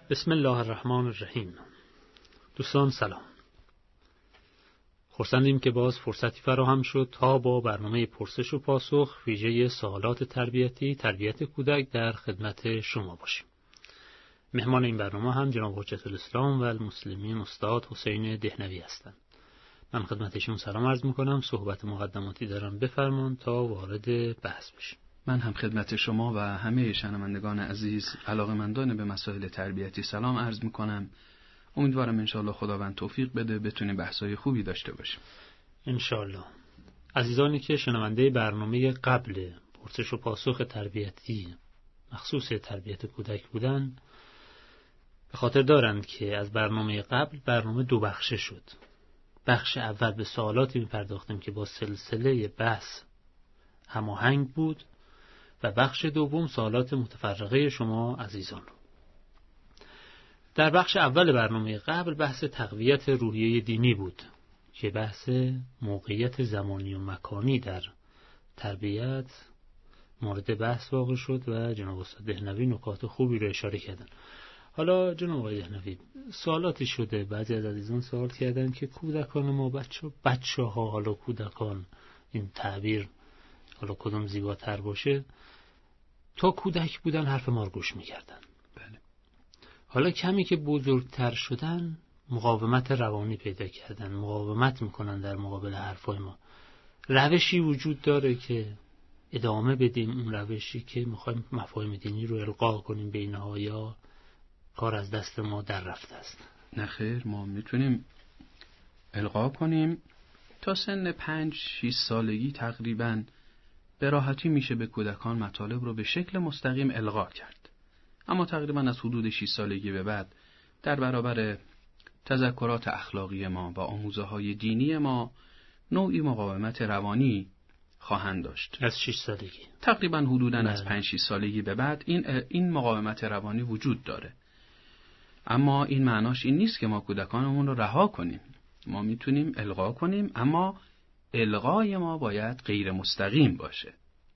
بسم الله الرحمن الرحیم. دوستان سلام. خرسندیم که باز فرصتی فراهم شد تا با برنامه پرسش و پاسخ ویژه سوالات تربیتی، تربیت کودک در خدمت شما باشیم. مهمان این برنامه هم جناب حجت الاسلام و المسلمین استاد حسین دهنوی هستند. من خدمتشون سلام عرض میکنم. صحبت مقدماتی دارم، بفرمان تا وارد بحث بشیم. من هم خدمت شما و همه شنوندگان عزیز علاقه‌مندان به مسائل تربیتی سلام عرض میکنم. امیدوارم انشاءالله خداوند توفیق بده بتونیم بحث‌های خوبی داشته باشیم. انشاءالله. عزیزانی که شنونده برنامه قبل پرسش و پاسخ تربیتی مخصوص تربیت کودک بودن به خاطر دارند که از برنامه قبل برنامه دو بخشه شد. بخش اول به سوالاتی می‌پرداختیم که با سلسله بحث هماهنگ بود و بخش دوم سوالات متفرقه شما عزیزان رو. در بخش اول برنامه قبل بحث تقویت روحیه دینی بود که بحث موقعیت زمانی و مکانی در تربیت مورد بحث واقع شد و جناب استاد دهنوی نکات خوبی رو اشاره کردن. حالا جناب آقای دهنوی سوالاتی شده، بعضی از عزیزان سوال کردن که کودکان ما بچه ها، حالا کودکان، این تعبیر حالا کدوم زیباتر باشه، تا کودک بودن حرف ما رو گوش می‌کردن. بله. حالا کمی که بزرگتر شدن مقاومت روانی پیدا کردن، مقاومت میکنن در مقابل حرفای ما. روشی وجود داره که ادامه بدیم اون روشی که میخوایم مفاهیم دینی رو القا کنیم به اینها، یا کار از دست ما در رفته است؟ نه خیر، ما میتونیم القا کنیم. تا سن 5-6 سالگی تقریباً به راحتی میشه به کودکان مطالب رو به شکل مستقیم القا کرد. اما تقریباً از حدود 6 سالگی به بعد در برابر تذکرات اخلاقی ما و آموزه‌های دینی ما نوعی مقاومت روانی خواهند داشت. از 6 سالگی تقریباً حدوداً از 5-6 سالگی به بعد این مقاومت روانی وجود داره. اما این معناش این نیست که ما کودکانمون رو رها کنیم. ما میتونیم القا کنیم، اما القای ما باید غیر مستقیم باشه.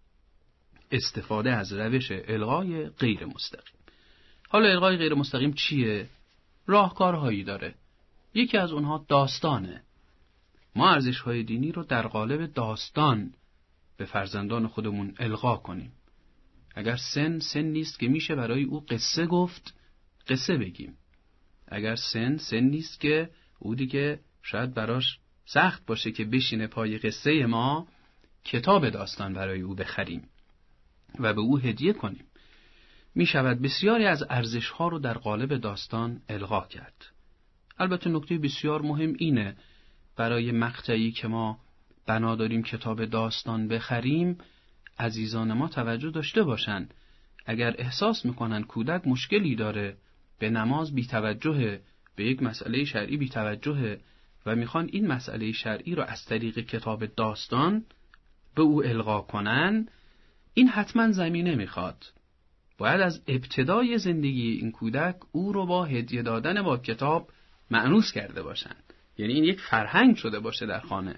استفاده از روش القای غیر مستقیم. حالا القای غیر مستقیم چیه؟ راهکارهایی داره. یکی از اونها داستانه. ما ارزش‌های دینی رو در قالب داستان به فرزندان خودمون القا کنیم. اگر سن نیست که میشه برای او قصه گفت، قصه بگیم. اگر سن نیست که او دیگه شاید براش سخت باشه که بشینه پای قصه ما، کتاب داستان برای او بخریم و به او هدیه کنیم. می شود بسیاری از ارزش‌ها رو در قالب داستان القا کرد. البته نکته بسیار مهم اینه، برای مقطعی که ما بنا داریم کتاب داستان بخریم، عزیزان ما توجه داشته باشن. اگر احساس میکنن کودک مشکلی داره، به نماز بی‌توجهه، به یک مسئله شرعی بی‌توجهه و میخوان این مسئله شرعی رو از طریق کتاب داستان به او القا کنن، این حتما زمینه میخواد. باید از ابتدای زندگی این کودک او رو با هدیه دادن با کتاب مأنوس کرده باشن. یعنی این یک فرهنگ شده باشه در خانه.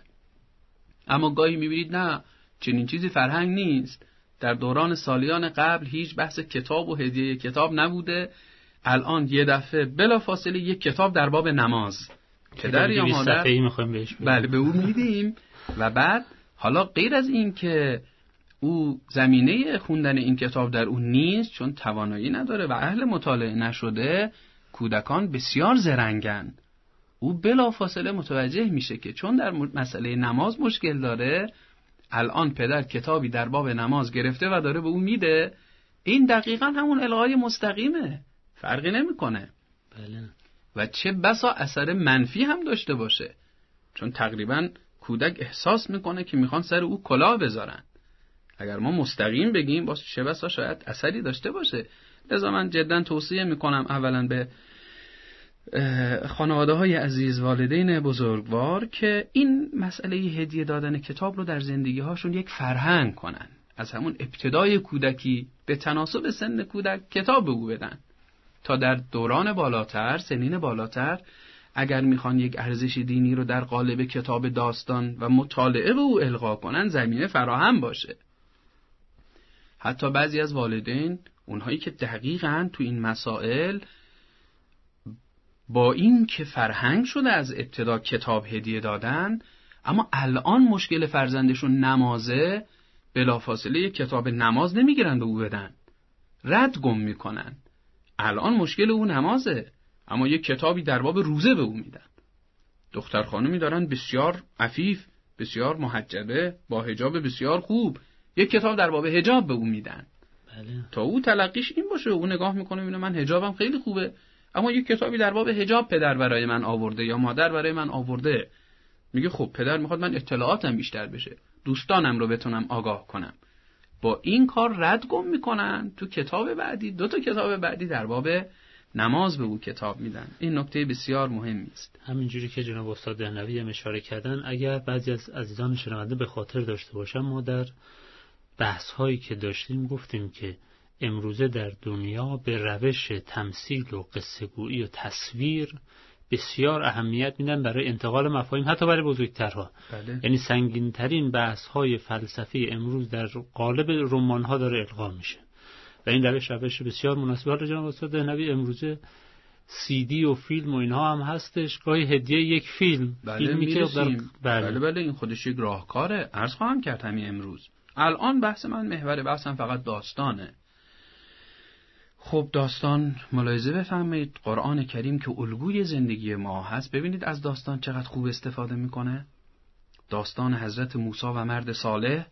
اما گاهی میبینید نه، چنین چیزی فرهنگ نیست. در دوران سالیان قبل هیچ بحث کتاب و هدیه کتاب نبوده. الان یه دفعه بلافاصله یک کتاب در باب نماز، پدر یا مادر بله به او میدیم. و بعد حالا غیر از این که او زمینه خوندن این کتاب در اون نیست، چون توانایی نداره و اهل مطالعه نشده، کودکان بسیار زرنگن. او بلافاصله متوجه میشه که چون در مسئله نماز مشکل داره، الان پدر کتابی در باب نماز گرفته و داره به او میده. این دقیقاً همون القای مستقیمه، فرقی نمیکنه. بله. و چه بسا اثر منفی هم داشته باشه، چون تقریباً کودک احساس میکنه که میخوان سر او کلاه بذارن. اگر ما مستقیم بگیم باز چه بسا شاید اثری داشته باشه. لذا من جدا توصیه میکنم اولا به خانواده‌های عزیز، والدین بزرگوار، که این مسئله هدیه دادن کتاب رو در زندگی‌هاشون یک فرهنگ کنن. از همون ابتدای کودکی به تناسب سن کودک کتاب به او بدن تا در دوران بالاتر، سنین بالاتر، اگر میخوان یک ارزش دینی رو در قالب کتاب داستان و مطالعه به او القا کنن، زمینه فراهم باشه. حتی بعضی از والدین، اونهایی که دقیقاً تو این مسائل با این که فرهنگ شده از ابتدا کتاب هدیه دادن، اما الان مشکل فرزندشون نمازه، بلافاصله یک کتاب نماز نمیگیرن به او بدن، رد گم میکنن. الان مشکل او نمازه، اما یک کتابی در باب روزه به او میدن. دختر خانمی دارن بسیار عفیف، بسیار محجبه، با حجاب بسیار خوب، یک کتاب در باب حجاب به او میدن. بله. تا او تلقیش این باشه، او نگاه میکنه میبینه من حجابم خیلی خوبه، اما یک کتابی در باب حجاب پدر برای من آورده یا مادر برای من آورده. میگه خب پدر میخواد من اطلاعاتم بیشتر بشه، دوستانم رو بتونم آگاه کنم. با این کار رد گم میکنن. تو کتاب بعدی، 2 تا کتاب بعدی در باب نماز به او کتاب میدن. این نکته بسیار مهمی است. همینجوری که جناب استاد دهنوی هم اشاره کردن، اگر بعضی از عزیزان شنونده به خاطر داشته باشن، ما در بحث هایی که داشتیم گفتیم که امروزه در دنیا به روش تمثیل و قصه گویی و تصویر بسیار اهمیت میدن برای انتقال مفاهیم، حتی برای بزرگترها. بله. یعنی سنگین ترین بحث های فلسفی امروز در قالب رمان ها داره القا میشه و این روش بسیار مناسبه. حالا جناب استاد دهنوی امروزه CD و فیلم و اینها هم هستش، گاهی هدیه یک فیلم، بله فیلمی که بله این خودش یک راهکاره. عرض خواهم کرد همین امروز. الان بحث من محور بحثم فقط داستانه. خب داستان ملاحظه بفرمایید، قرآن کریم که الگوی زندگی ما هست، ببینید از داستان چقدر خوب استفاده میکنه. داستان حضرت موسی و مرد صالح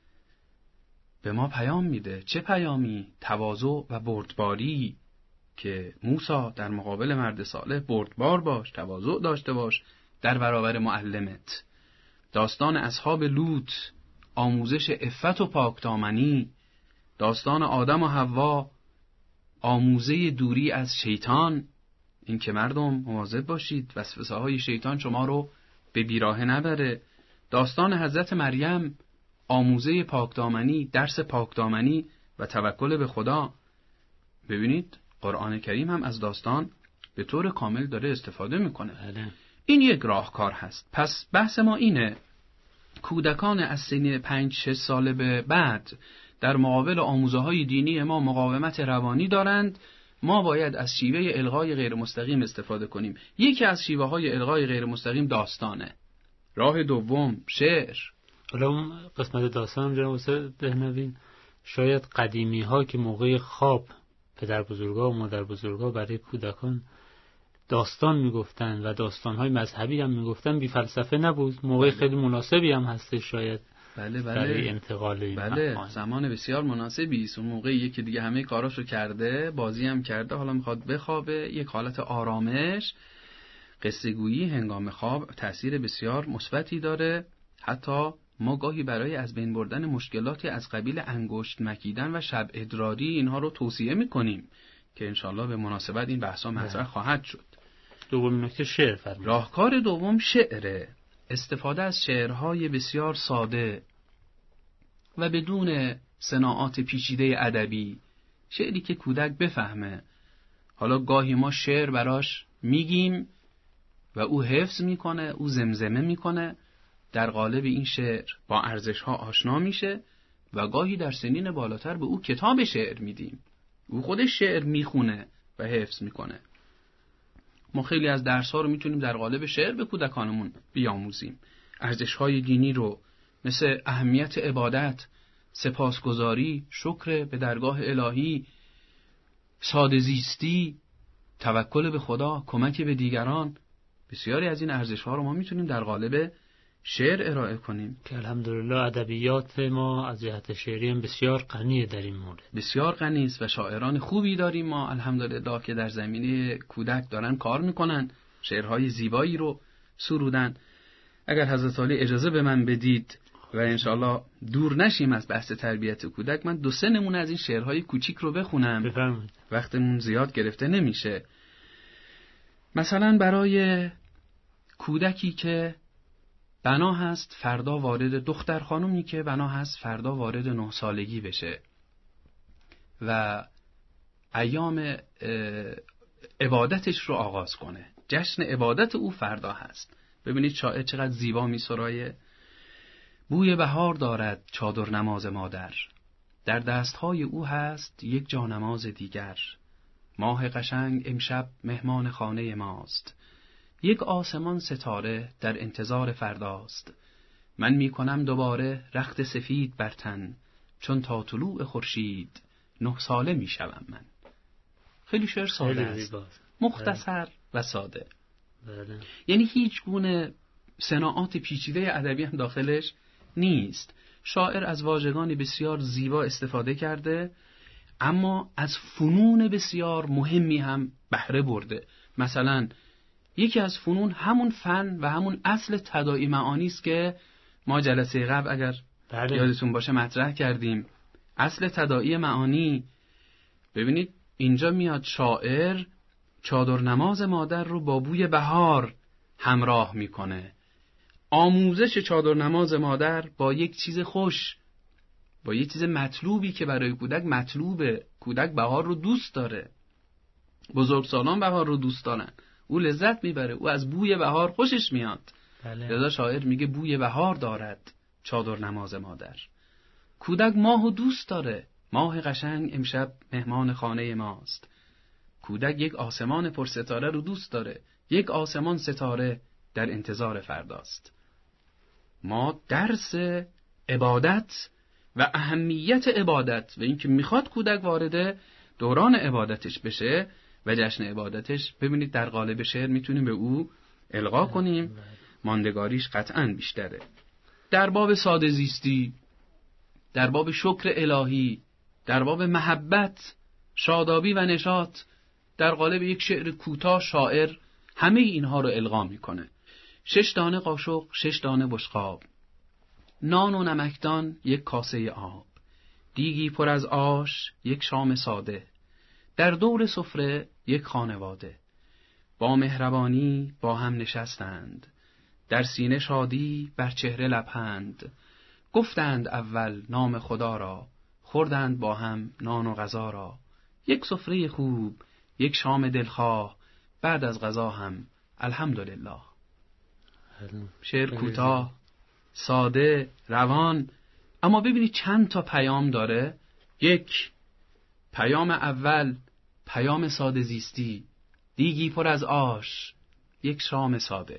به ما پیام میده. چه پیامی؟ تواضع و بردباری، که موسی در مقابل مرد صالح بردبار باش، تواضع داشته باش در برابر معلمت. داستان اصحاب لوط، آموزش عفت و پاکدامنی. داستان آدم و حوا، آموزه دوری از شیطان، این که مردم مواظب باشید وسوسه های شیطان شما رو به بیراهه نبره. داستان حضرت مریم، آموزه پاکدامنی، درس پاکدامنی و توکل به خدا. ببینید قرآن کریم هم از داستان به طور کامل داره استفاده میکنه. این یک راهکار هست. پس بحث ما اینه، کودکان از سن 5-6 ساله به بعد در مقابل آموزه‌های دینی ما مقاومت روانی دارند. ما باید از شیوه الغای غیر مستقیم استفاده کنیم. یکی از شیوه‌های الغای غیر مستقیم داستانه. راه دوم شعر. حالا اون قسمت داستان جناب استاد دهنوی، شاید قدیمی ها که موقع خواب پدر بزرگا و مادر بزرگا برای کودکان داستان میگفتن و داستان‌های مذهبی هم میگفتن، بی فلسفه نبود، موقع خیلی مناسبی هم هست شاید. بله برای انتقال این بله زمان بسیار مناسبی است. اون موقع یکی دیگه همه کاراشو کرده، بازی هم کرده، حالا میخواد بخوابه، یک حالت آرامش. قصه گویی هنگام خواب تأثیر بسیار مثبتی داره. حتی ما گاهی برای از بین بردن مشکلاتی از قبیل انگشت مکیدن و شب ادراری اینها رو توصیه میکنیم که انشالله به مناسبت این بحثا مطرح خواهد شد. دومین نکته شعر فرمایید. راهکار دوم شعره. استفاده از شعرهای بسیار ساده و بدون صناعات پیچیده ادبی، شعری که کودک بفهمه. حالا گاهی ما شعر براش میگیم و او حفظ میکنه، او زمزمه میکنه، در قالب این شعر با ارزش‌ها آشنا میشه و گاهی در سنین بالاتر به او کتاب شعر میدیم، او خودش شعر میخونه و حفظ میکنه. ما خیلی از درس‌ها رو میتونیم در قالب شعر به کودکانمون بیاموزیم. ارزش‌های دینی رو، مثل اهمیت عبادت، سپاسگزاری، شکر به درگاه الهی، ساده زیستی، توکل به خدا، کمک به دیگران. بسیاری از این ارزش‌ها رو ما میتونیم در قالب شعر ارائه کنیم که الحمدلله ادبیات ما از جهت شعری هم بسیار غنیه در این مورد. بسیار غنی است و شاعران خوبی داریم ما الحمدلله که در زمینه کودک دارن کار میکنن، شعرهای زیبایی رو سرودن. اگر حضرت عالی اجازه به من بدید و انشالله دور نشیم از بحث تربیت کودک، من 2-3 نمونه از این شعرهای کوچیک رو بخونم. بفرمایید. وقتمون زیاد گرفته نمیشه. مثلا برای کودکی که بنا هست فردا وارد، دختر خانومی که بنا هست فردا وارد 9 سالگی بشه و ایام عبادتش رو آغاز کنه، جشن عبادت او فردا هست. ببینید شاعر چقدر زیبا می سرایه. بوی بهار دارد چادر نماز مادر، در دستهای او هست یک جانماز دیگر. ماه قشنگ امشب مهمان خانه ماست. یک آسمان ستاره در انتظار فرداست. من می کنم دوباره رخت سفید بر تن، چون تا طلوع خورشید 9 ساله می شوم من. خیلی شعر ساده است، مختصر و ساده. یعنی هیچ گونه صناعات پیچیده ادبی هم داخلش نیست. شاعر از واژگانی بسیار زیبا استفاده کرده، اما از فنون بسیار مهمی هم بهره برده. مثلا یکی از فنون همون فن و همون اصل تداعی معانی است که ما جلسه قبل اگر یادتون باشه مطرح کردیم. اصل تداعی معانی، ببینید اینجا میاد شاعر چادر نماز مادر رو با بوی بهار همراه میکنه. آموزش چادر نماز مادر با یک چیز خوش، با یک چیز مطلوبی که برای کودک مطلوبه. کودک بهار رو دوست داره، بزرگسالان بهار رو دوست دارن، او لذت میبره، او از بوی بهار خوشش میاد. لذا شاعر میگه بوی بهار دارد چادر نماز مادر. کودک ماهو دوست داره، ماه قشنگ امشب مهمان خانه ماست. کودک یک آسمان پرستاره رو دوست داره، یک آسمان ستاره در انتظار فرداست. ما درس عبادت و اهمیت عبادت و اینکه میخواد کودک وارد دوران عبادتش بشه و جشن عبادتش، ببینید در قالب شعر میتونیم به او القا کنیم. ماندگاریش قطعاً بیشتره. در باب ساده زیستی، در باب شکر الهی، در باب محبت، شادابی و نشاط، در قالب یک شعر کوتاه شاعر همه اینها رو القا میکنه. 6 دانه قاشق 6 دانه بشقاب، نان و نمکدان 1 کاسه آب، دیگی پر از آش 1 شام ساده، در دور سفره 1 خانواده، با مهربانی با هم نشستند، در سینه شادی بر چهره لبخند، گفتند اول نام خدا را، خوردند با هم نان و غذا را، 1 سفره خوب 1 شام دلخواه، بعد از غذا هم الحمدلله. شعر کوتاه، ساده، روان، اما ببینید چند تا پیام داره. 1 پیام اول، پیام ساده زیستی، دیگی پر از آش 1 شام ساده.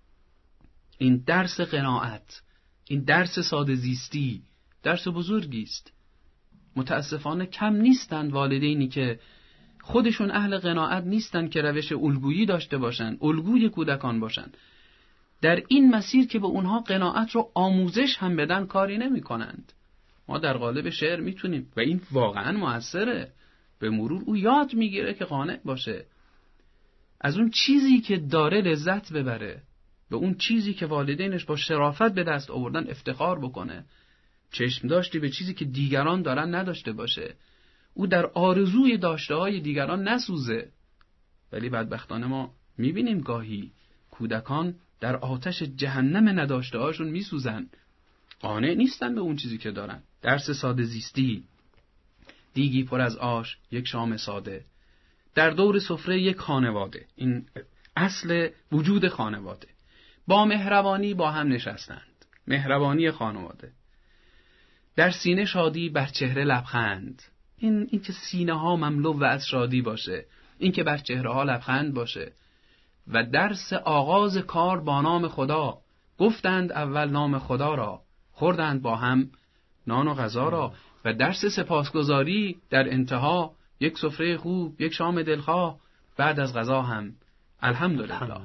این درس قناعت، این درس ساده زیستی درس بزرگی است. متاسفانه کم نیستند والدینی که خودشون اهل قناعت نیستند که روش الگویی داشته باشن، الگوی کودکان باشن. در این مسیر که به اونها قناعت رو آموزش هم بدن کاری نمی کنند. ما در قالب شعر میتونیم و این واقعا موثره. به مرور او یاد میگیره که قانع باشه، از اون چیزی که داره لذت ببره، به اون چیزی که والدینش با شرافت به دست آوردن افتخار بکنه، چشم داشتی به چیزی که دیگران دارن نداشته باشه، او در آرزوی داشته‌های دیگران نسوزه. ولی بدبختانه ما میبینیم گاهی کودکان در آتش جهنم نداشته‌هاشون میسوزن، قانع نیستن به اون چیزی که دارن. درس ساده زیستی، دیگی پر از آش 1 شام ساده، در دور سفره 1 خانواده. این اصل وجود خانواده. با مهربانی با هم نشستند، مهربانی خانواده. در سینه شادی بر چهره لبخند. این که سینه ها مملو از شادی باشه، این که بر چهره ها لبخند باشه. و درس آغاز کار با نام خدا، گفتند اول نام خدا را، خوردند با هم نان و غذا را. و درس سپاسگزاری در انتها، 1 سفره خوب 1 شام دلخواه، بعد از غذا هم الحمدلله.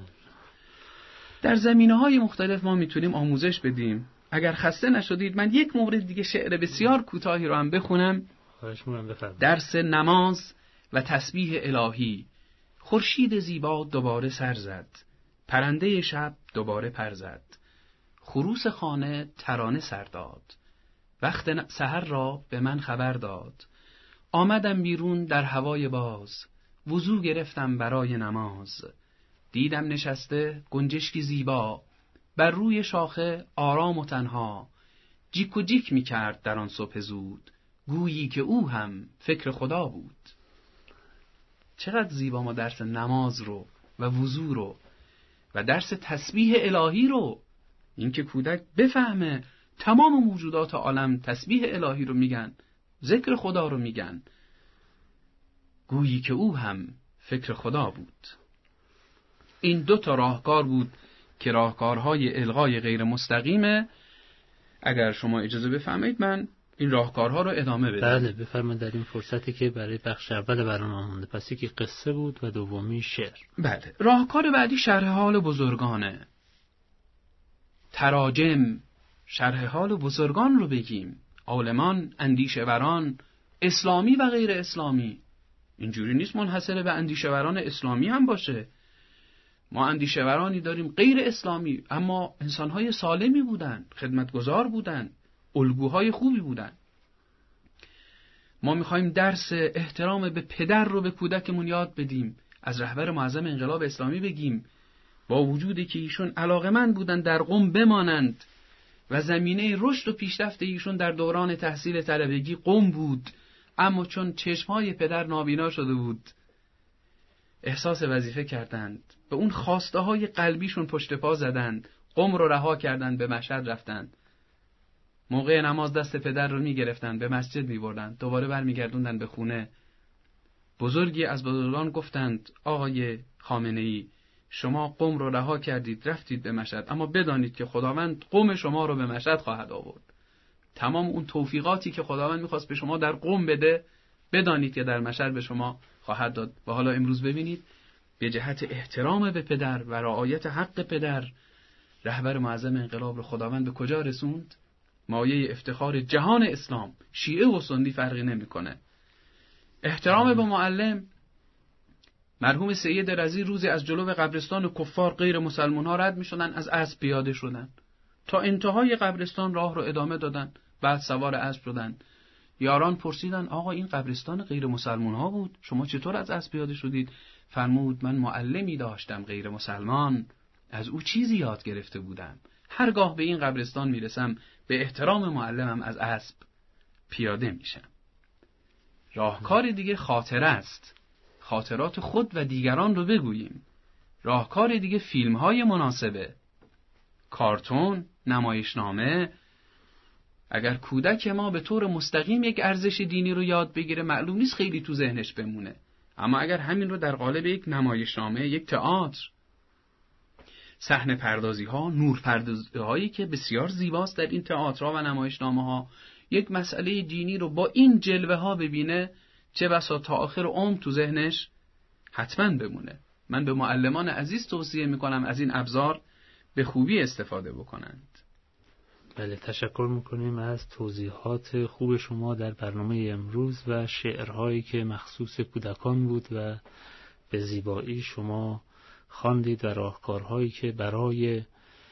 در زمینه‌های مختلف ما میتونیم آموزش بدیم. اگر خسته نشدید من 1 مورد دیگه شعر بسیار کوتاهی رو هم بخونم. درس نماز و تسبیح الهی. خورشید زیبا دوباره سر زد، پرنده شب دوباره پر زد، خروس خانه ترانه سر داد، وقت سحر را به من خبر داد. آمدم بیرون در هوای باز، وضو گرفتم برای نماز. دیدم نشسته گنجشکی زیبا، بر روی شاخه آرام و تنها. جیک و جیک می کرد در آن صبح زود، گویی که او هم فکر خدا بود. چقدر زیبا ما درس نماز رو و وضو رو و درس تسبیح الهی رو، این که کودک بفهمه تمام موجودات عالم تسبیح الهی رو میگن، ذکر خدا رو میگن. گویی که او هم فکر خدا بود. این 2 راهکار بود که راهکارهای الغای غیر مستقیمه. اگر شما اجازه بفرمایید من این راهکارها رو ادامه بدم. بله بفرمایید، در این فرصتی که برای بخش اول برنامه مونده. پس یکی قصه بود و دومی شعر. بله. راهکار بعدی شرح حال بزرگانه. تراجم، شرح حال بزرگان رو بگیم. عالمان، اندیشه‌وران، اسلامی و غیر اسلامی. اینجوری نیست منحصر به اندیشه‌وران اسلامی هم باشه. ما اندیشه‌ورانی داریم غیر اسلامی، اما انسان‌های سالمی بودن، خدمتگزار بودن، الگوهای خوبی بودن. ما می‌خوایم درس احترام به پدر رو به کودکمون یاد بدیم، از رهبر معظم انقلاب اسلامی بگیم، با وجودی که ایشون علاقه‌مند بودن در قم بمانند و زمینه رشد و پیشرفت ایشون در دوران تحصیل طلبگی قم بود، اما چون چشم‌های پدر نابینا شده بود احساس وظیفه کردند، به اون خواسته های قلبیشون پشت پا زدند، قم رو رها کردند، به مشهد رفتند. موقع نماز دست پدر رو میگرفتند، به مسجد میبردند، دوباره برمیگردوندن به خونه. بزرگی از بزرگان گفتند آقای خامنه‌ای شما قم رو رها کردید رفتید به مشهد، اما بدانید که خداوند قم شما رو به مشهد خواهد آورد. تمام اون توفیقاتی که خداوند میخواست به شما در قم بده، بدانید که در مشهد به شما خواهد داد. و حالا امروز ببینید به جهت احترام به پدر و رعایت حق پدر، رهبر معظم انقلاب رو خداوند به کجا رسوند؟ مایه افتخار جهان اسلام، شیعه و سنی فرقی نمیکنه. احترام به معلم. مرحوم سید رضی روزی از جلو قبرستان کفار غیر مسلمان ها رد میشدن، از اسب پیاده شدن تا انتهای قبرستان راه رو ادامه دادن، بعد سوار اسب شدن. یاران پرسیدن آقا این قبرستان غیر مسلمان ها بود، شما چطور از اسب پیاده شدید؟ فرمود من معلمی داشتم غیر مسلمان، از او چیزی یاد گرفته بودم، هرگاه به این قبرستان میرسم به احترام معلمم از اسب پیاده میشم. راهکار دیگه خاطره است، خاطرات خود و دیگران رو بگوییم. راهکار دیگه فیلم های مناسبه، کارتون، نمایشنامه. اگر کودک ما به طور مستقیم یک ارزش دینی رو یاد بگیره معلوم نیست خیلی تو ذهنش بمونه، اما اگر همین رو در قالب یک نمایشنامه، یک تئاتر، صحنه پردازی ها، نور پردازی هایی که بسیار زیباست در این تئاترها و نمایشنامه ها، یک مسئله دینی رو با این جلوه ها ببینه، چه بسا تا آخر عمر تو ذهنش حتما بمونه. من به معلمان عزیز توصیه میکنم از این ابزار به خوبی استفاده بکنند. بله، تشکر میکنیم از توضیحات خوب شما در برنامه امروز و شعرهایی که مخصوص کودکان بود و به زیبایی شما خواندید و راهکارهایی که برای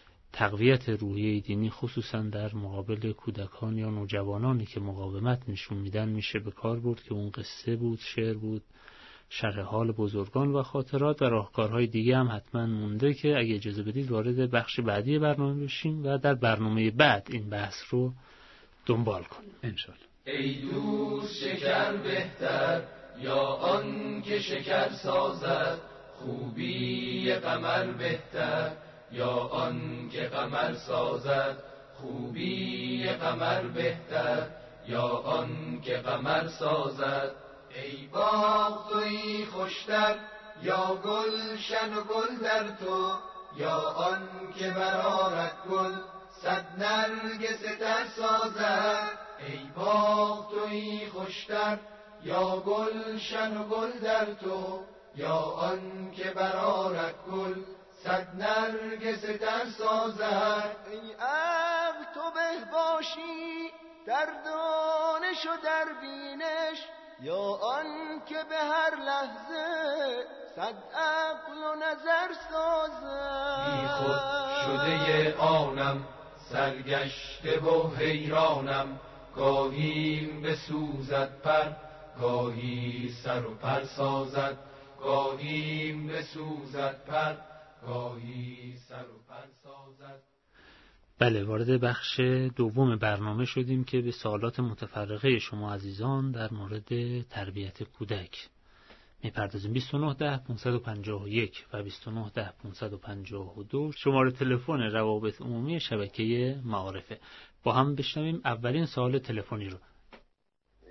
تقویت روحیه دینی خصوصا در مقابل کودکان یا نوجوانانی که مقاومت نشون میدن میشه به کار برد، که اون قصه بود، شعر بود، شرح حال بزرگان و خاطرات و راهکارهای دیگه هم حتما مونده که اگه اجازه بدید وارد بخش بعدی برنامه بشیم و در برنامه بعد این بحث رو دنبال کنیم انشالله. ای دوست شکر بهتر یا آن که شکر سازد، خوبی قمر بهتر یا آن که قمر سازد، خوبی قمر بهتر یا آن که قمر سازد. ای باغ تویی خوشتر یا گلشن و گل در تو، یا آن که برآرد گل صد نرگس تر سازد. ای باغ تویی خوشتر یا گلشن و گل در تو، یا آن که برآرد گل صد نرگس تر سازد. ای عقل تو به باشی در دانش و در بینش، یا آن که به هر لحظه صد عقل و نظر سازد. بی خود شده آنم سرگشته و حیرانم، گاهیم بسوزد پر گاهی سر و پر سازد، گاهیم بسوزد پر گاهی سر و پر سازد. بله، وارد بخش دوم برنامه شدیم که به سوالات متفرقه شما عزیزان در مورد تربیت کودک میپردازیم. 2910-551 و 2910-552 شماره تلفن روابط عمومی شبکه معارفه. با هم بشنویم اولین سوال تلفنی رو.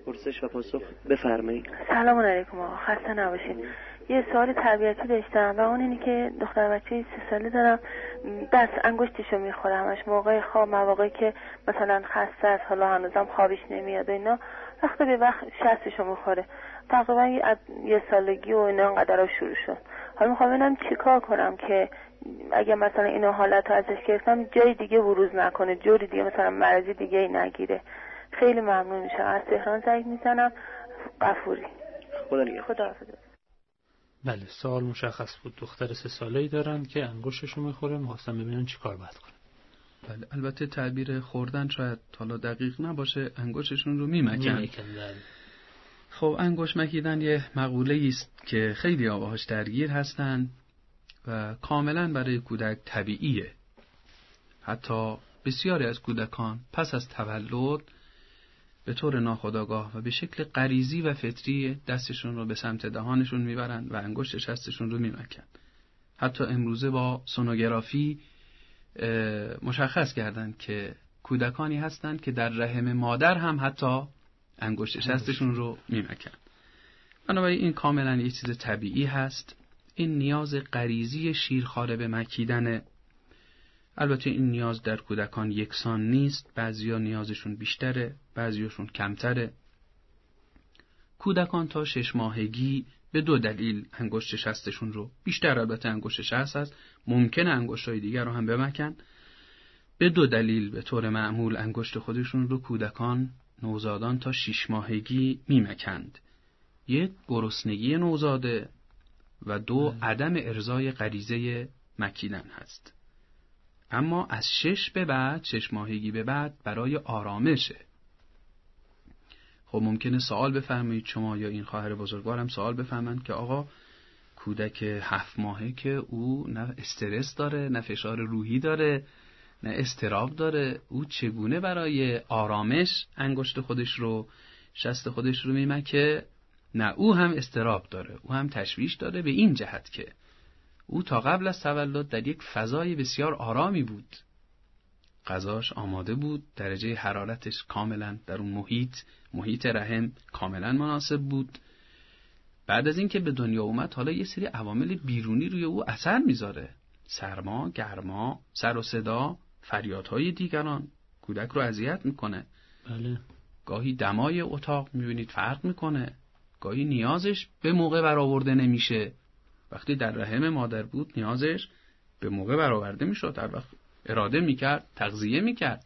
پرسش و پاسخ بفرمایید. سلام علیکم آقا، خسته نباشید. یه سوال تربیتی داشتم و اون اینه که دختر بچه 3 ساله دارم، دست انگشتشو میخوره همش موقع خواب، مواقعی که مثلا خسته است، حالا هنوزم خوابش نمیاد و اینا، وقت به وقت شستشو میخوره. تقریبا از 1 سالگی و اینا انقدر شروع شد. حالا میخوام ببینم چیکار کنم که اگه مثلا اینو حالت ازش گرفتم جای دیگه بروز نکنه، جوری دیگه مثلا مرضی دیگه ای نگیره. خیلی ممنون میشم. از تهران زنگ میزنم. غفوری. خدا حافظ. بله، سوال مشخص بود. دختر 3 ساله‌ای دارن که انگشتشو میخوره، می‌خواستم ببینن چیکار باید کنن. بله، البته تعبیر خوردن شاید حالا دقیق نباشه، انگشتشون رو میمکن. خب انگشت مکیدن یه مقوله است که خیلی باهاش درگیر هستن و کاملا برای کودک طبیعیه. حتی بسیاری از کودکان پس از تولد به طور ناخودآگاه و به شکل غریزی و فطری دستشون رو به سمت دهانشون میبرن و انگشت شستشون رو میمکن. حتی امروزه با سونوگرافی مشخص کردن که کودکانی هستند که در رحم مادر هم حتی انگشت شستشون رو میمکن. بنابراین این کاملا یه چیز طبیعی هست. این نیاز غریزی شیرخواره به مکیدن. البته این نیاز در کودکان یکسان نیست، بعضیا نیازشون بیشتره، بعضیاشون کمتره. کودکان تا 6 ماهگی به 2 دلیل انگشت شستشون رو بیشتر، البته انگشت شست هست، ممکنه انگشتای دیگر رو هم بمکن. به 2 دلیل به طور معمول انگشت خودشون رو کودکان نوزادان تا 6 ماهگی میمکند. 1 گرسنگی نوزاده و 2 عدم ارضای غریزه مکیدن هست. اما از 6 به بعد، 6 ماهگی به بعد برای آرامشه. خب ممکنه سوال بفرمایید شما یا این خواهر بزرگوارم سوال بفرمایند که آقا کودک 7 ماهه که او نه استرس داره، نه فشار روحی داره، نه اضطراب داره، او چگونه برای آرامش انگشت خودش رو، شست خودش رو میمکه؟ نه، او هم اضطراب داره، او هم تشویش داره، به این جهت که او تا قبل از تولد در یک فضای بسیار آرامی بود. غذاش آماده بود، درجه حرارتش کاملا در اون محیط رحم کاملا مناسب بود. بعد از اینکه به دنیا اومد، حالا یه سری عوامل بیرونی روی او اثر میذاره. سرما، گرما، سر و صدا، فریادهای دیگران کودک رو اذیت میکنه. بله. گاهی دمای اتاق میبینید فرق میکنه. گاهی نیازش به موقع برآورده نمیشه. وقتی در رحم مادر بود نیازش به موقع برآورده میشد، هر وقت اراده میکرد تغذیه میکرد.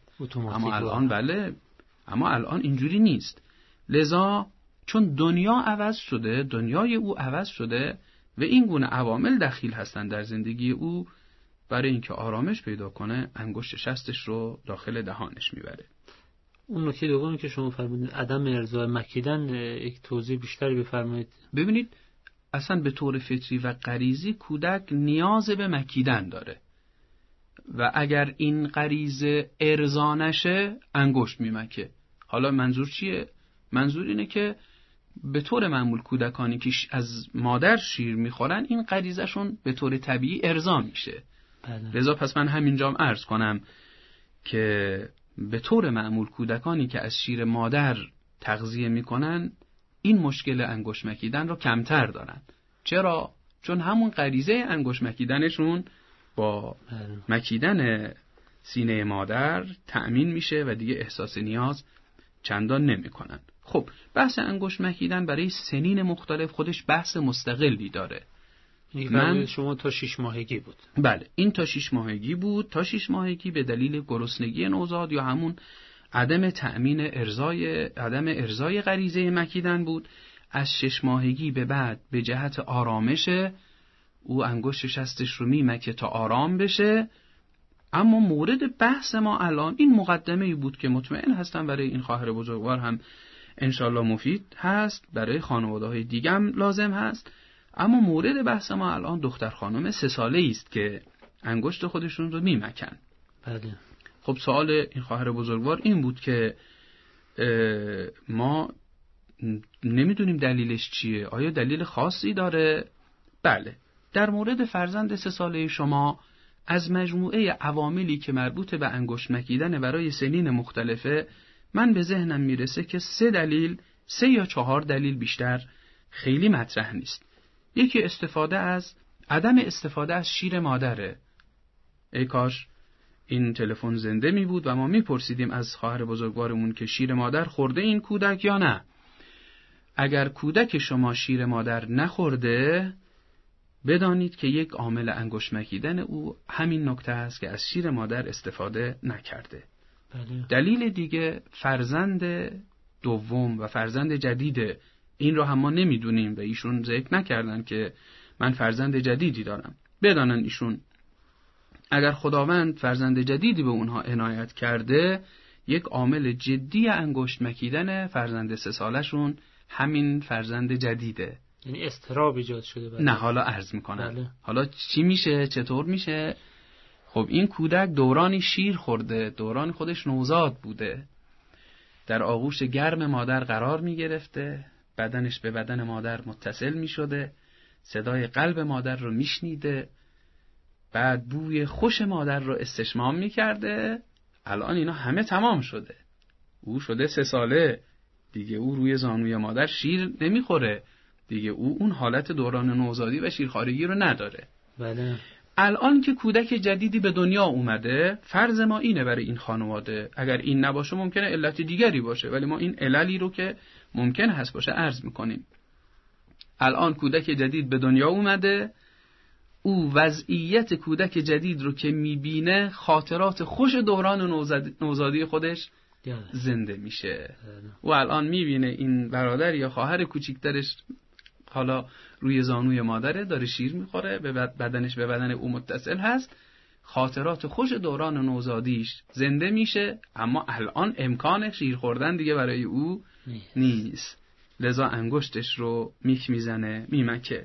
اما الان اینجوری نیست. لذا چون دنیا عوض شده، دنیای او عوض شده و این گونه عوامل دخیل هستن در زندگی او، برای اینکه آرامش پیدا کنه انگشت شستش رو داخل دهانش میبره. اون نکته دومی که شما فرمودید عدم ارضای مکیدن، یک توضیح بیشتری بفرمایید. ببینید اصلا به طور فطری و غریزی کودک نیاز به مکیدن داره و اگر این غریزه ارضا نشه انگشت میمکه. حالا منظور چیه؟ منظور اینه که به طور معمول کودکانی که از مادر شیر میخورن این غریزه‌شون به طور طبیعی ارضا میشه. لذا پس من همینجام عرض کنم که به طور معمول کودکانی که از شیر مادر تغذیه میکنن این مشکل انگشت مکیدن رو کمتر دارن. چرا؟ چون همون غریزه انگشت مکیدنشون با مکیدن سینه مادر تأمین میشه و دیگه احساس نیاز چندان نمیکنن. خب بحث انگشت مکیدن برای سنین مختلف خودش بحث مستقلی داره. من شما تا 6 ماهگی بود. بله، این تا 6 ماهگی بود. تا 6 ماهگی به دلیل گرسنگی نوزاد یا همون عدم ارضای غریزه مکیدن بود. از 6 ماهگی به بعد به جهت آرامش او انگشت شستش رو میمکه تا آرام بشه. اما مورد بحث ما الان این مقدمه‌ای بود که مطمئن هستم برای این خواهر بزرگوار هم انشالله مفید هست، برای خانواده‌های دیگه هم لازم هست. اما مورد بحث ما الان دختر خانم 3 ساله‌ای است که انگشت خودشون رو میمکن. بله. خب سوال این خواهر بزرگوار این بود که ما نمیدونیم دلیلش چیه، آیا دلیل خاصی داره؟ بله، در مورد فرزند 3 ساله شما از مجموعه عواملی که مربوط به انگشت مکیدن برای سنین مختلفه من به ذهنم میرسه که 3 3 یا 4 دلیل بیشتر خیلی مطرح نیست. یکی عدم استفاده از شیر مادره. ای کاش این تلفن زنده می بود و ما می پرسیدیم از خواهر بزرگوارمون که شیر مادر خورده این کودک یا نه. اگر کودک شما شیر مادر نخورده، بدانید که یک عامل انگشت مکیدن او همین نکته است که از شیر مادر استفاده نکرده. بله. دلیل دیگه فرزند دوم و فرزند جدیده. این رو هم ما نمیدونیم و ایشون ذکر نکردن که من فرزند جدیدی دارم. بدانن ایشون اگر خداوند فرزند جدیدی به اونها عنایت کرده، یک عامل جدی انگشت مکیدن فرزند 3 سالشون همین فرزند جدیده. یعنی اضطراب ایجاد شده. بله. نه حالا عرض میکنم. بله. حالا چی میشه؟ چطور میشه؟ خب این کودک دورانی شیر خورده، دوران خودش نوزاد بوده، در آغوش گرم مادر قرار میگرفته، بدنش به بدن مادر متصل میشده، صدای قلب مادر رو میشنیده، بعد بوی خوش مادر رو استشمام میکرده. الان اینا همه تمام شده. او شده 3 ساله دیگه، او روی زانوی مادر شیر نمیخوره دیگه، او اون حالت دوران نوزادی و شیرخوارگی رو نداره. بله. الان که کودک جدیدی به دنیا اومده، فرض ما اینه برای این خانواده، اگر این نباشه ممکنه علت دیگری باشه، ولی ما این عللی رو که ممکن هست باشه عرض میکنیم. الان کودک جدید به دنیا اومده، او وضعیت کودک جدید رو که میبینه، خاطرات خوش دوران نوزادی خودش زنده میشه. و الان میبینه این برادر یا خواهر کوچیکترش حالا روی زانوی مادره داره شیر میخوره، به بدنش به بدن او متصل هست، خاطرات خوش دوران نوزادیش زنده میشه، اما الان امکان شیر خوردن دیگه برای او نیست. لذا انگشتش رو میزنه، میمکه.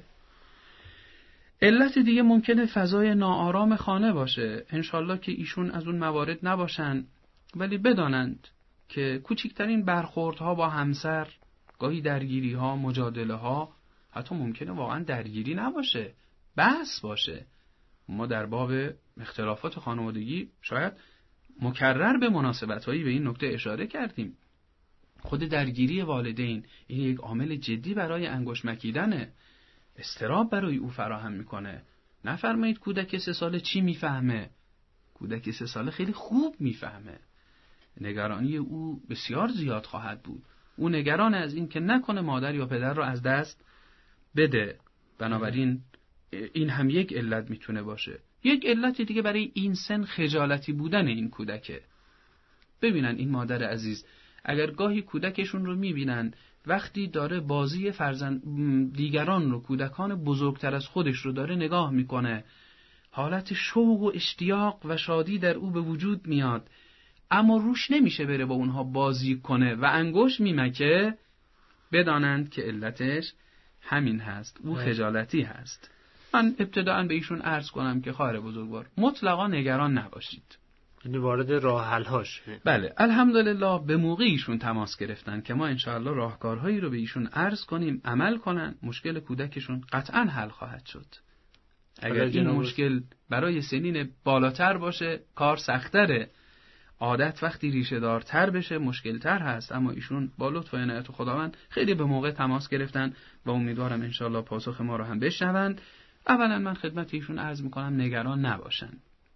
علت دیگه ممکنه فضای ناآرام خانه باشه. انشالله که ایشون از اون موارد نباشن، ولی بدانند که کوچکترین برخوردها با همسر، گاهی درگیری‌ها، مجادله‌ها، حتی ممکنه واقعا درگیری نباشه، بحث باشه. ما در باب اختلافات خانوادگی شاید مکرر به مناسبت‌هایی به این نکته اشاره کردیم. خود درگیری والدین این یک عامل جدی برای انگشت مکیدنه، استراب برای او فراهم میکنه. نفرمایید کودک 3 ساله چی میفهمه. کودک 3 ساله خیلی خوب میفهمه. نگرانی او بسیار زیاد خواهد بود. او نگران از این که نکنه مادر یا پدر رو از دست بده. بنابراین این هم یک علت میتونه باشه. یک علت دیگه برای این سن خجالتی بودن این کودکه. ببینن این مادر عزیز، اگر گاهی کودکشون رو میبینن وقتی داره بازی دیگران رو، کودکان بزرگتر از خودش رو داره نگاه میکنه، حالت شوق و اشتیاق و شادی در او به وجود میاد، اما روش نمیشه بره با اونها بازی کنه و انگشت میمکه، بدانند که علتش همین هست، او خجالتی هست. من ابتداءً به ایشون عرض کنم که خواهر بزرگوار مطلقاً نگران نباشید. یعنی وارد راه حل هاش. بله، الحمدلله به موقع ایشون تماس گرفتن که ما انشاءالله راهکارهایی رو به ایشون عرض کنیم، عمل کنن، مشکل کودکشون قطعاً حل خواهد شد. اگر این مشکل برای سنین بالاتر باشه کار سخت‌تره، عادت وقتی ریشه دارتر بشه مشکل‌تر هست، اما ایشون با لطف و عنایت خداوند خیلی به موقع تماس گرفتن و امیدوارم انشاءالله پاسخ ما رو هم بشنوند. اولا من خدمت ایشون عرض میکنم نگران نباشن.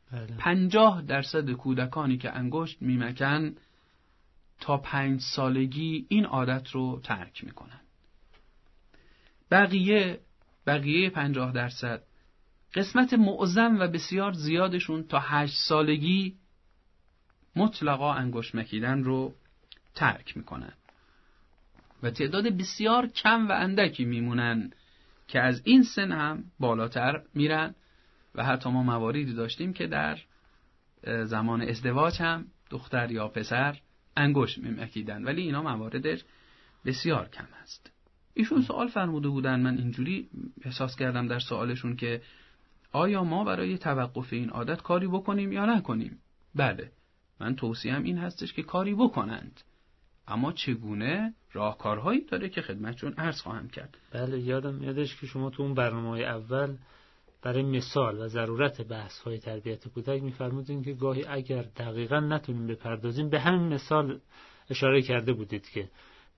50% کودکانی که انگشت میمکن تا 5 سالگی این عادت رو ترک میکنن. بقیه 50% قسمت معظم و بسیار زیادشون تا 8 سالگی مطلقا انگشت مکیدن رو ترک میکنن و تعداد بسیار کم و اندکی میمونن که از این سن هم بالاتر میرن و حتی ما مواردی داشتیم که در زمان ازدواج هم دختر یا پسر انگشت میمکیدن، ولی اینا مواردش بسیار کم است. ایشون سوال فرموده بودن، من اینجوری احساس کردم در سوالشون که آیا ما برای توقف این عادت کاری بکنیم یا نکنیم؟ بله، من توصیه‌ام این هستش که کاری بکنند، اما چگونه؟ راهکارهایی داره که خدمتشون عرض خواهم کرد. بله، یادم میادش که شما تو اون برنامه‌های اول برای مثال و ضرورت بحث‌های تربیت کودک می‌فرمودین که گاهی اگر دقیقاً نتونیم بپردازیم، به همین مثال اشاره کرده بودید که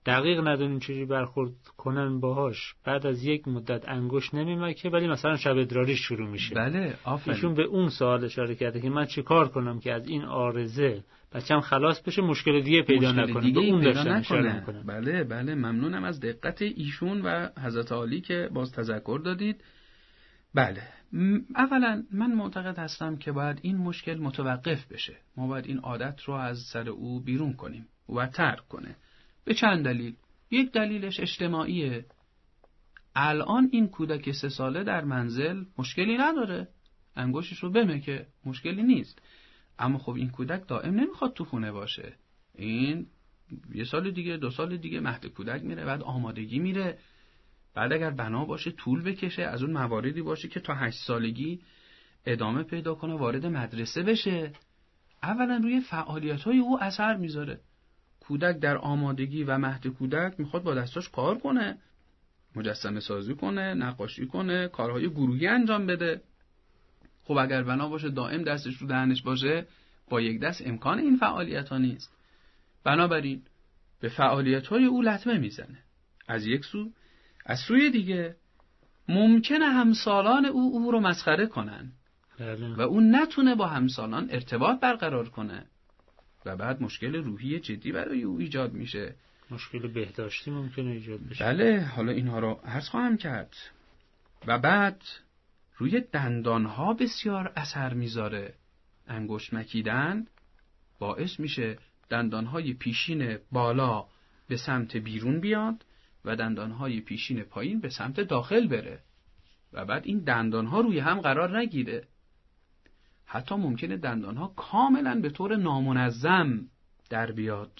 دقیق ندونیم چجوری برخورد کنن باهاش، بعد از یک مدت انگشت نمیمکه ولی مثلا شب ادراری شروع میشه. بله آفرین. ایشون به اون سوال اشاره کرده که من چه کار کنم که از این عارضه بچم خلاص بشه، مشکل دیگه پیدا نکنه. به اون داشتن اشاره میکنن. بله بله، ممنونم از دقت ایشون و حضرت عالی که باز تذکر دادید. بله، اولا من معتقد هستم که باید این مشکل متوقف بشه. ما باید این عادت رو از سر او بیرون کنیم و ترک کنه. به چند دلیل. یک دلیلش اجتماعیه. الان این کودک 3 ساله در منزل مشکلی نداره، انگشتش رو بمکه، مشکلی نیست. اما خب این کودک دائم نمیخواد تو خونه باشه. این 1 سال دیگه 2 سال دیگه مهد کودک میره، بعد آمادگی میره، بعد اگر بنا باشه طول بکشه، از اون مواردی باشه که تا 8 سالگی ادامه پیدا کنه، وارد مدرسه بشه. اولا روی فعالیت‌های او اثر میذاره. کودک در آمادگی و مهد کودک میخواد با دستاش کار کنه، مجسمه سازی کنه، نقاشی کنه، کارهای گروهی انجام بده. خب اگر بنا باشه دائم دستش رو دهنش باشه، با یک دست امکان این فعالیت‌ها نیست. بنابراین به فعالیت‌های او لطمه میزنه از یک سو. از سوی دیگه ممکنه همسالان او رو مسخره کنن و اون نتونه با همسالان ارتباط برقرار کنه و بعد مشکل روحی جدی برای او ایجاد میشه. مشکل بهداشتی ممکنه ایجاد بشه. بله، حالا اینها رو عرض خواهم کرد. و بعد روی دندانها بسیار اثر میذاره. انگشت مکیدن باعث میشه دندانهای پیشین بالا به سمت بیرون بیاد و دندانهای پیشین پایین به سمت داخل بره و بعد این دندانها روی هم قرار نگیره. حتی ممکنه دندانها کاملا به طور نامنظم در بیاد.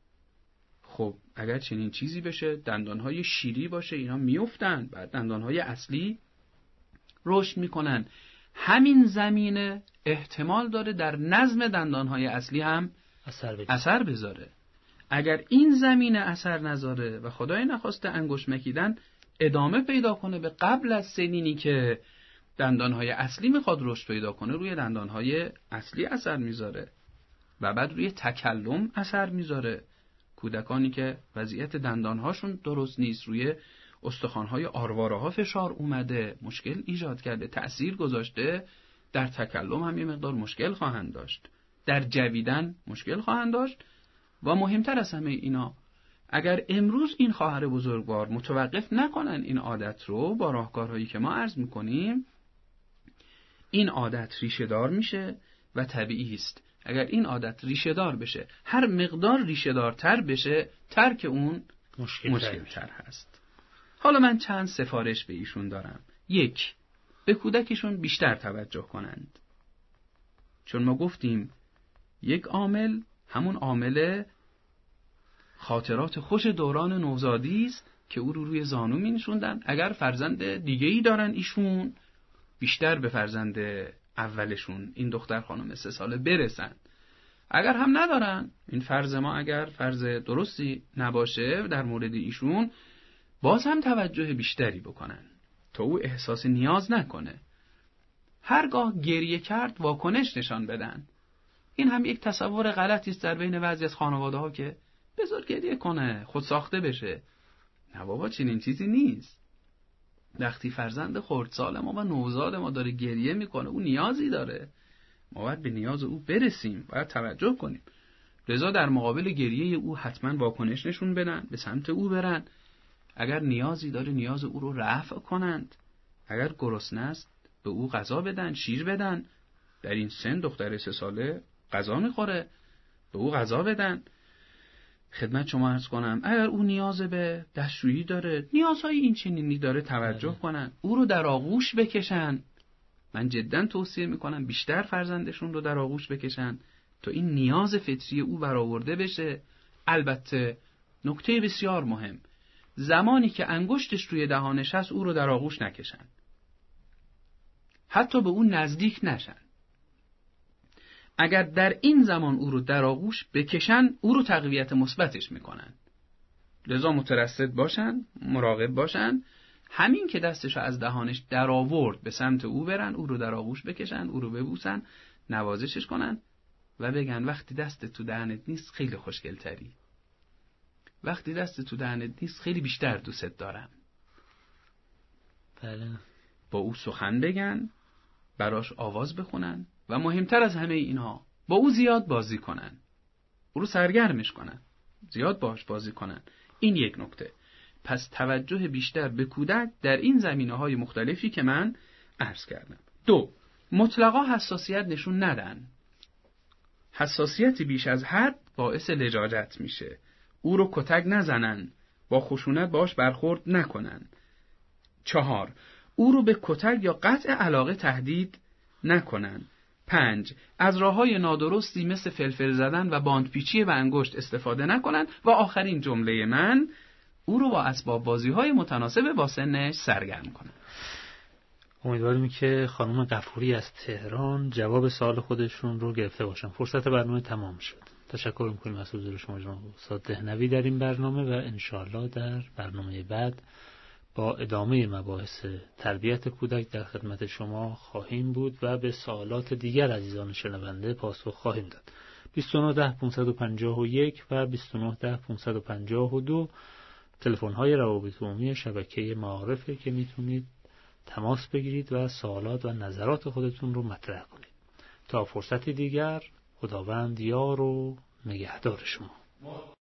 خب اگر چنین چیزی بشه، دندانهای شیری باشه، اینا میافتن، بعد دندانهای اصلی رشد میکنن. همین زمینه احتمال داره در نظم دندانهای اصلی هم اثر بذاره. اگر این زمینه اثر نذاره و خدای نخواسته انگشت مکیدن ادامه پیدا کنه به قبل از سنینی که دندانهای اصلی میخواد رشد پیدا کنه، روی دندانهای اصلی اثر میذاره و بعد روی تکلم اثر میذاره. کودکانی که وضعیت دندانهاشون درست نیست، روی استخوانهای آرواره ها فشار اومده، مشکل ایجاد کرده، تأثیر گذاشته، در تکلم هم یه مقدار مشکل خواهند داشت، در جویدن مشکل خواهند داشت. و مهمتر از همه اینا، اگر امروز این خواهر بزرگوار متوقف نکنن این عادت رو با راهکارهایی که ما عرض میکنیم، این عادت ریشه دار میشه و طبیعی است. اگر این عادت ریشه دار بشه، هر مقدار ریشه دارتر بشه، ترک اون مشکل تر هست. حالا من چند سفارش به ایشون دارم. 1. به کودکشون بیشتر توجه کنند. چون ما گفتیم یک عامل همون عامل خاطرات خوش دوران نوزادی است که او رو روی زانو می نشوندن. اگر فرزند دیگه‌ای دارن ایشون، بیشتر به فرزند اولشون، این دختر خانم 3 ساله برسن. اگر هم ندارن، این فرض ما اگر فرض درستی نباشه در مورد ایشون، باز هم توجه بیشتری بکنن تا او احساس نیاز نکنه. هرگاه گریه کرد واکنش نشان بدن. این هم یک تصور غلطی است در بین بعضی از خانواده ها که بذار گریه کنه، خود ساخته بشه. نه بابا، چنین چیزی نیست. وقتی فرزند خردسال ما و نوزاد ما داره گریه میکنه، او نیازی داره، ما باید به نیاز او برسیم، باید توجه کنیم. لذا در مقابل گریه او حتما واکنش نشون بدن، به سمت او برن. اگر نیازی داره نیاز او رو رفع کنند. اگر گرسنه است به او غذا بدن، شیر بدن. در این سن دختر 3 ساله غذا میخوره، به او غذا بدن. خدمت شما عرض کنم اگر او نیاز به دستشویی داره، نیازهای این چنینی داره، توجه کنن، او رو در آغوش بکشن. من جدا توصیه میکنم بیشتر فرزندشون رو در آغوش بکشن تا این نیاز فطری او برآورده بشه. البته نکته بسیار مهم، زمانی که انگشتش روی دهانش هست او رو در آغوش نکشن، حتی به اون نزدیک نشن. اگر در این زمان او رو در آغوش بکشن، او رو تقویت مثبتش میکنن. لذا مترصد باشن، مراقب باشن. همین که دستشو از دهانش در آورد به سمت او برن، او رو در آغوش بکشن، او رو ببوسن، نوازشش کنن و بگن وقتی دست تو دهنت نیست خیلی خوشگل تری. وقتی دست تو دهنت نیست خیلی بیشتر دوست دارن. بله. با او سخن بگن، براش آواز بخونن و مهمتر از همه اینها با او زیاد بازی کنن. او رو سرگرمش کنن، زیاد باش بازی کنن. این یک نکته. پس توجه بیشتر به کودک در این زمینه‌های مختلفی که من عرض کردم. 2. مطلقا حساسیت نشون ندن. حساسیت بیش از حد باعث لجاجت میشه. او رو کتک نزنن، با خشونت باش برخورد نکنن. 4. او رو به کتک یا قطع علاقه تهدید نکنن. 5. از راه‌های نادرستی مثل فلفل زدن و باندپیچی به انگشت استفاده نکنن. و آخرین جمله من، او رو با اسباب بازی‌های متناسب با سنش سرگرم کنن. امیدواریم که خانم غفوری از تهران جواب سوال خودشون رو گرفته باشن. فرصت برنامه تمام شد. تشکر می‌کنیم از حضور شما جناب استاد دهنوی در این برنامه و انشاءالله در برنامه بعد با ادامه مباحث تربیت کودک در خدمت شما خواهیم بود و به سوالات دیگر عزیزان شنونده پاسخ خواهیم داد. 2910 551 و 2910 552 تلفن‌های روابط عمومی شبکه معارفه که میتونید تماس بگیرید و سوالات و نظرات خودتون رو مطرح کنید. تا فرصتی دیگر، خداوند یار و نگهدار شما.